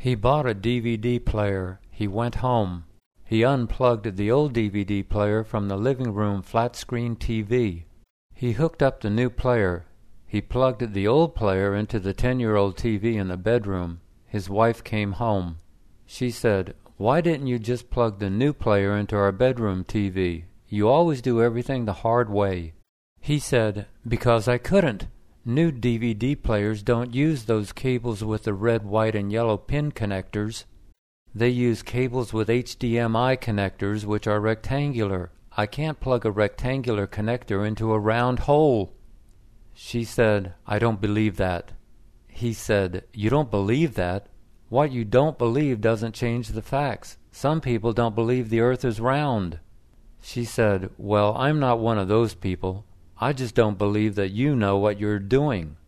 He bought a DVD player. He went home. He unplugged the old DVD player from the living room flat-screen TV. He hooked up the new player. He plugged the old player into the 10-year-old TV in the bedroom. His wife came home. She said, "Why didn't you just plug the new player into our bedroom TV? You always do everything the hard way." He said, "Because I couldn't. New DVD players don't use those cables with the red, white, and yellow pin connectors. They use cables with HDMI connectors, which are rectangular. I can't plug a rectangular connector into a round hole." She said, "I don't believe that." He said, "You don't believe that? What you don't believe doesn't change the facts. Some people don't believe the earth is round." She said, "Well, I'm not one of those people. I just don't believe that you know what you're doing."